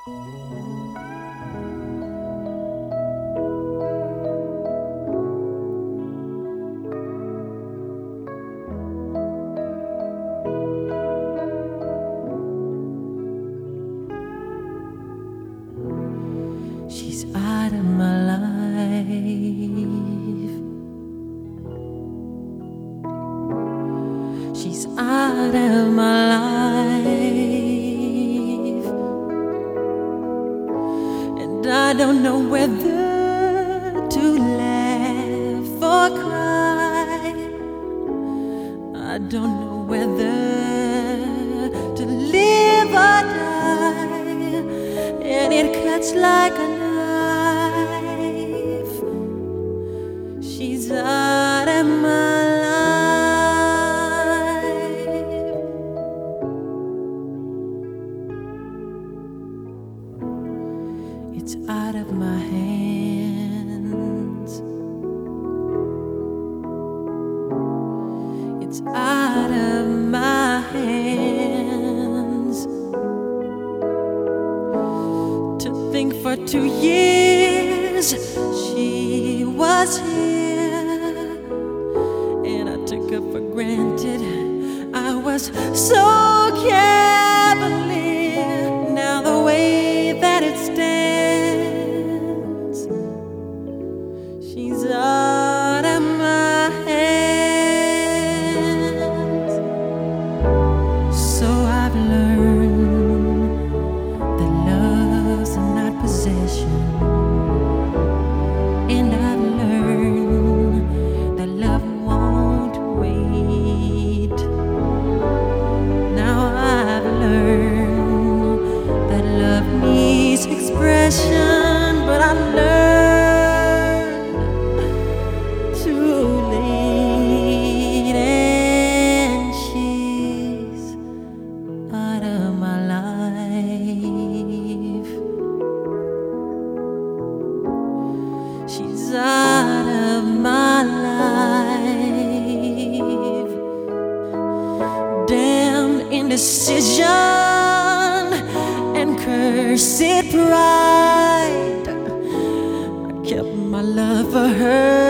She's out of my life. She's out of my life, and I don't know whether to laugh or cry. I don't know whether to live or die, and it cuts like a knife. She's out of my life. It's out of my hands. It's out of my hands. To think for 2 years she was here, and I took her for granted. I was so cavalier. Now the way that it stands, she's out of my hands. So I've learned that love's not possession, and I've learned that love won't wait. Now I've learned that love needs expression, but I learned too late, and she's out of my life. She's out of my life. Damn indecision and cursed pride. I kept my love for her